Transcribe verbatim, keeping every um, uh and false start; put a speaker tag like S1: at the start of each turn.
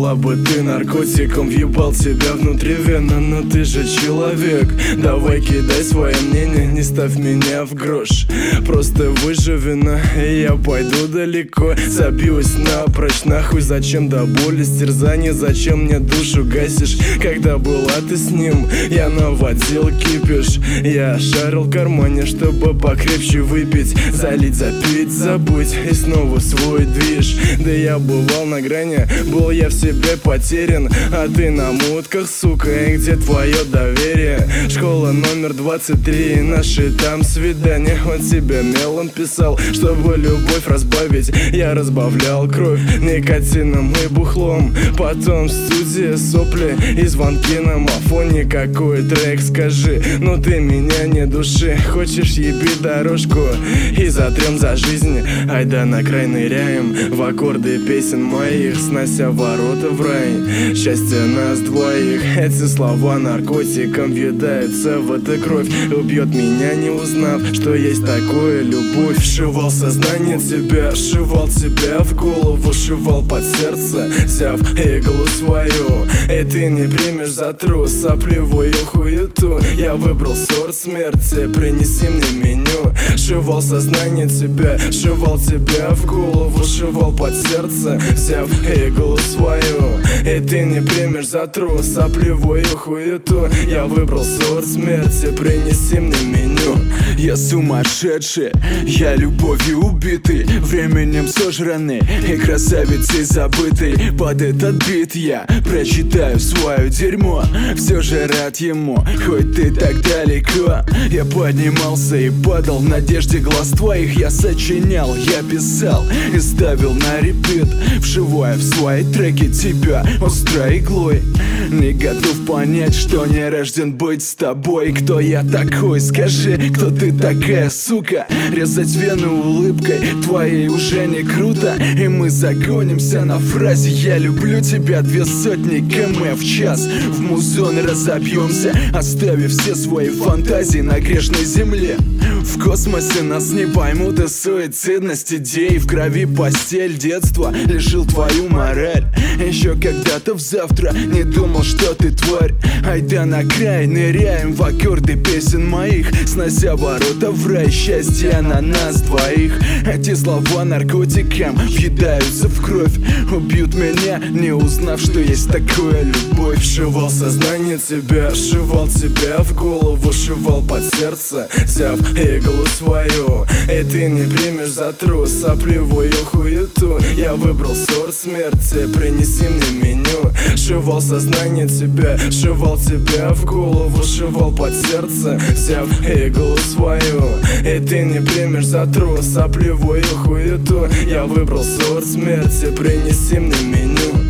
S1: Была бы ты наркотиком, въебал тебя внутривенно. Но ты же человек, давай кидай свое мнение, не ставь меня в грош. Просто выживи, на, и я пойду далеко. Забьюсь напрочь, нахуй, зачем до боли стерзания? Зачем мне душу гасишь, когда была ты с ним? Я наводил кипиш, я шарил в кармане, чтобы покрепче выпить, залить, запить, забыть и снова свой движ. Да я бывал на грани, был я в себе потерян, а ты на мутках, сука, и где твое доверие? Школа номер двадцать три, наши там свидания. Он тебе мелом писал, чтобы любовь разбавить. Я разбавлял кровь никотином и бухлом. Потом в студии сопли и звонки на мафоне. Какой трек, скажи, ну ты меня не души. Хочешь, еби дорожку и затрем за жизнь. Айда на край ныряем в аккорды песен моих, снося ворота в рай. Счастье нас двоих. Эти слова наркотиком въедаются в эту кровь. Убьет меня, не узнав, что есть такое любовь. Вшивал сознание тебя, вшивал тебя в голову, вшивал под сердце, взяв иглу свою. И ты не примешь за трус сопливую хуету. Я выбрал сорт смерти, принеси мне меню. Вшивал сознание тебя, вшивал тебя в голову, вшивал под сердце, взяв иглу свою. И ты не примешь за трус сопливую хуету. Я выбрал сорт смерти, принеси мне меню.
S2: Я сумасшедший, я любовью убитый, временем сожранный и красавицей забытый. Под этот бит я прочитаю свое дерьмо. Все же рад ему, хоть ты так далеко. Я поднимался и падал в надежде глаз твоих. Я сочинял, я писал и ставил на репит, вшивая в свои треки тебя острой иглой. Не готов понять, что не рожден быть с тобой. Кто я такой, скажи, кто ты такая, сука? Резать вену улыбкой твоей уже не круто. И мы загонимся на фразе «Я люблю тебя» две сотни км в час. В музон разобьемся, оставив все свои фантазии на грешной земле. В космосе нас не поймут, и суицидность идей. В крови постель, детства лишил твою мораль. Еще когда-то в завтра не думал, что ты тварь. Айда на край, ныряем в аккорды песен моих, снося ворота в рай. Счастье на нас двоих. Эти слова наркотиком въедаются в кровь. Убьют меня, не узнав, что есть такое любовь.
S1: Вшивал сознание тебя, вшивал тебя в голову, вшивал под сердце, взяв иглу свою. И ты не примешь за трус сопливую хуету. Я выбрал сорт смерти, принеси мне меню. Вшивал сознание тебя, вшивал тебя в голову, вшивал под сердце, взяв иглу свою. И ты не примешь за трус сопливую хуету. Я выбрал сорт смерти, принеси мне меню.